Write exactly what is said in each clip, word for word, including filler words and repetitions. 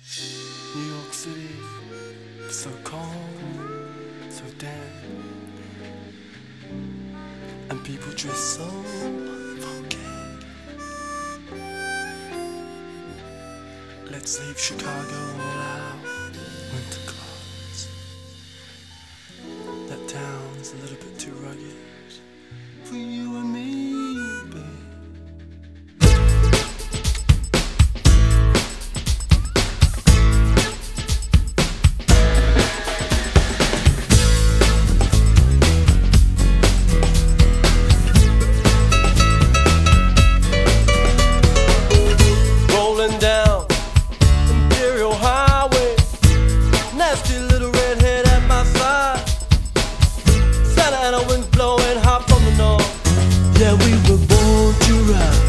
New York City, so calm, so dead, and people dress so funky. Let's leave Chicago all out, winter clothes. That town's a little bit too rugged for you and me, babe. Down Imperial Highway, nasty little redhead at my side. Santa Ana winds blowing hot from the north. Yeah, we were born to ride.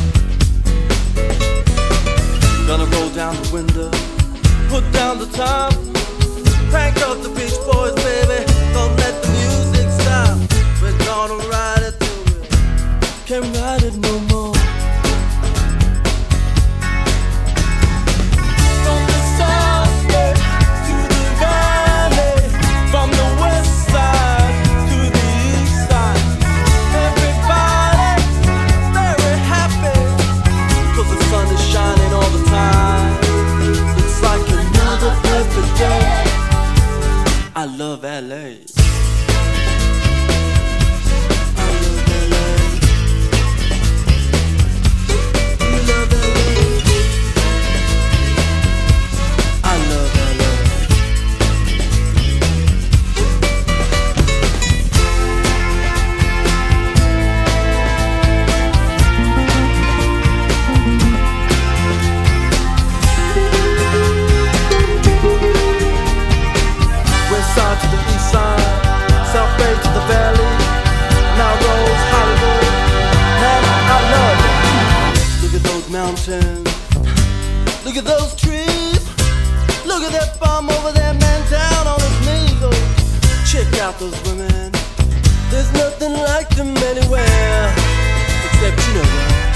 Gonna roll down the window, put down the top, crank up the Beach Boys, baby. Don't let the music stop. We're gonna ride it till we can't ride it no more. I love L A. To the east side, South Bay to the valley, Melrose, Hollywood, man, I love it. Look at those mountains, look at those trees, look at that bum over there, man, down on his knees. Oh, check out those women, there's nothing like them anywhere, except you know where.